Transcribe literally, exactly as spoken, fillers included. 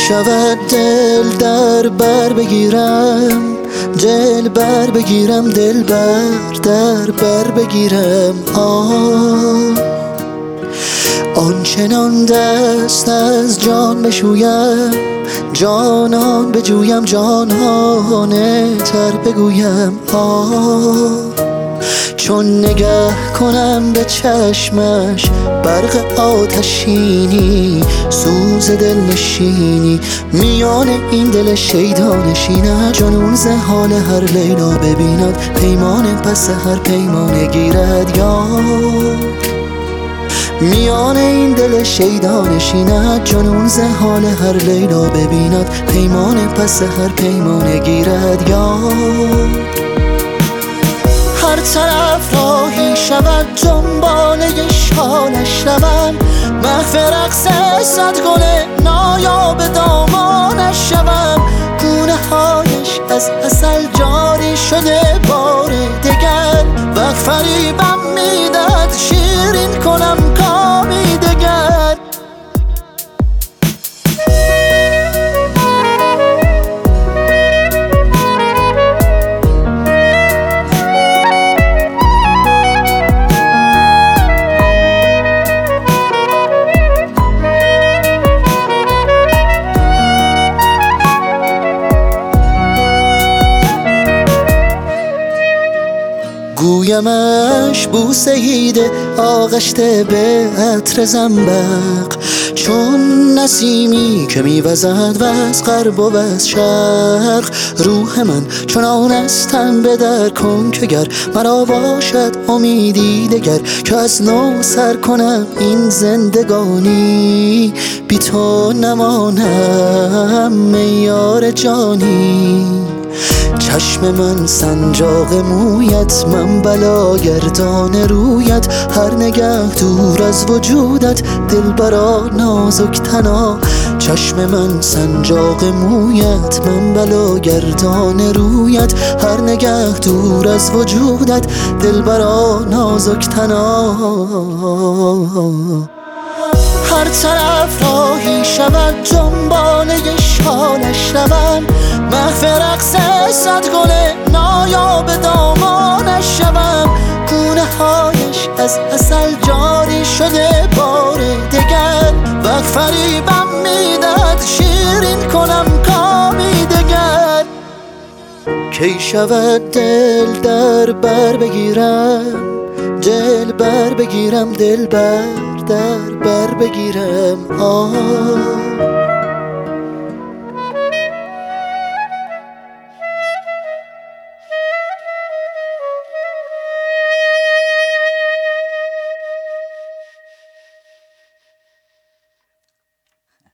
شود دل در بر بگیرم، دل بر بگیرم، دل بر در بر بگیرم. آه آنچنان دست از جان بشویم، جانان بجویم، جانانه تر بگویم. آه چون نگه کنم به چشمش، برق آتشینی، سوز دل نشینی، میان این دل شیدا نشیند. جنون ز حال هر لیلا ببیند، پیمان پس هر پیمانه گیرد. یا میان این دل شیدا نشیند، جنون ز حال هر لیلا ببیند، پیمان پس هر پیمانه گیرد. یا هر طرف راهی شود، دنباله شالش روم، محو رقص صد گل نایاب دامانش شوم. گونه هایش از عسل جاری شده بار دگر، وقت فریبم میدهد شیرین کنم کامی دگر. گویمش بوسه ایده آغشته به عطر زنبق، چون نسیمی که میوزد و از غرب و از شرق. روح من چنان استم به در کن که گر مرا باشد امیدی دگر، که از نو سر کنم این زندگانی، بی تو نمانم میار جانی. چشم من سنجاق مویت، من بلا گردان رویت، هر نگه دور از وجودت دلبرا نازک تنا. چشم من سنجاق مویت، من بلا گردان رویت، هر نگه دور از وجودت دلبرا نازک تنا. هر طرف راهی شود، دنباله شالش روم، محو رقص صد گل نایاب دامانش شوم. گونه هایش از عسل جاری شده بار دگر، وقت فریبم میدهد شیرین کنم کامی دگر. کی شود دل در بر بگیرم، دل بر بگیرم، دل بر در بر بگیرم. آه